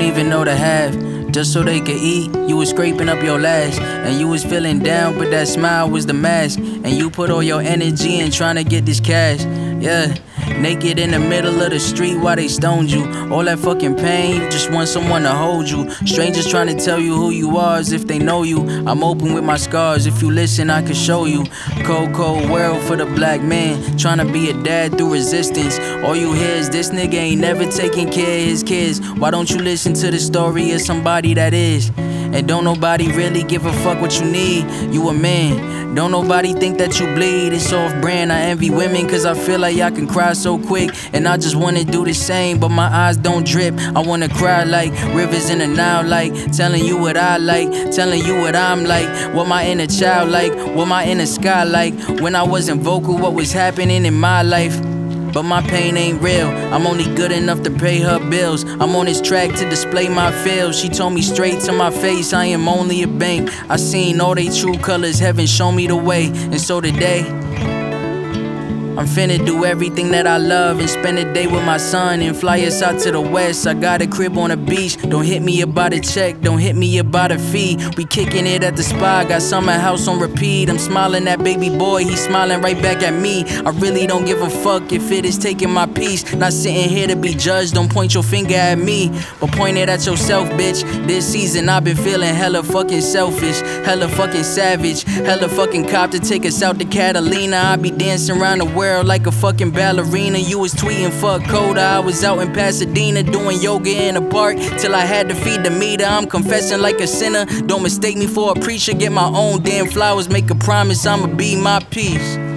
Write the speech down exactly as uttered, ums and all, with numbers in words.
even know the half. Just so they could eat, you was scraping up your last. And you was feeling down, but that smile was the mask. And you put all your energy in trying to get this cash. Yeah, naked in the middle of the street while they stoned you. All that fucking pain, you just want someone to hold you. Strangers trying to tell you who you are as if they know you. I'm open with my scars, if you listen I can show you. Cold, cold world for the black man, trying to be a dad through resistance. All you hear is this nigga ain't never taking care of his kids. Why don't you listen to the story of somebody that is? And don't nobody really give a fuck what you need. You a man, don't nobody think that you bleed. It's off brand, I envy women cause I feel like y'all can cry so quick. And I just wanna do the same, but my eyes don't drip. I wanna cry like rivers in the Nile, like telling you what I like, telling you what I'm like, what my inner child like, what my inner sky like. When I wasn't vocal, what was happening in my life. But my pain ain't real, I'm only good enough to pay her bills. I'm on this track to display my feels. She told me straight to my face, I am only a bank. I seen all they true colors, heaven show me the way. And so today, I'm finna do everything that I love and spend a day with my son and fly us out to the west. I got a crib on the beach, don't hit me about a check, don't hit me about a fee. We kicking it at the spa, got summer house on repeat. I'm smiling at baby boy, he's smiling right back at me. I really don't give a fuck if it is taking my peace. Not sitting here to be judged, don't point your finger at me, but point it at yourself, bitch. This season I've been feeling hella fucking selfish, hella fucking savage, hella fucking cop to take us out to Catalina. I be dancing around the world like a fucking ballerina. You was tweeting fuck Coda, I was out in Pasadena doing yoga in the park till I had to feed the meter. I'm confessing like a sinner, don't mistake me for a preacher. Get my own damn flowers, make a promise I'ma be my peace.